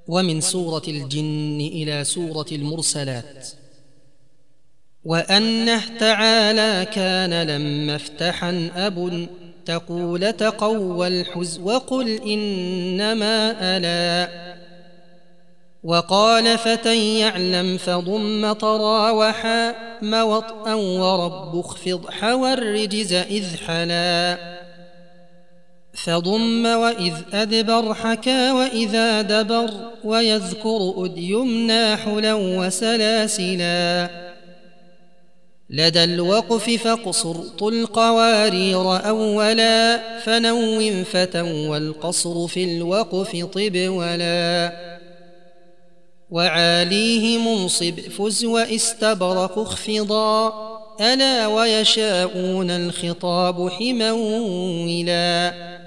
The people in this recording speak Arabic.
ومن سورة الجن إلى سورة المرسلات. وأنه تعالى كان لما افتحن أب تقول تقوى الحز وقل إنما ألا، وقال فتى يعلم فضم تراوحا موطئا ورب اخفض حوى الرجز إذ حلا، فضم وإذ أدبر حكى وإذا دبر ويذكر أد يمنى حلا وسلاسلا، لدى الوقف فاقصر طل قوارير أولا فنوم فتى والقصر في الوقف طب ولا، وعاليه منصب فز واستبرق اخفضا ألا ويشاءون الخطاب حما ولا،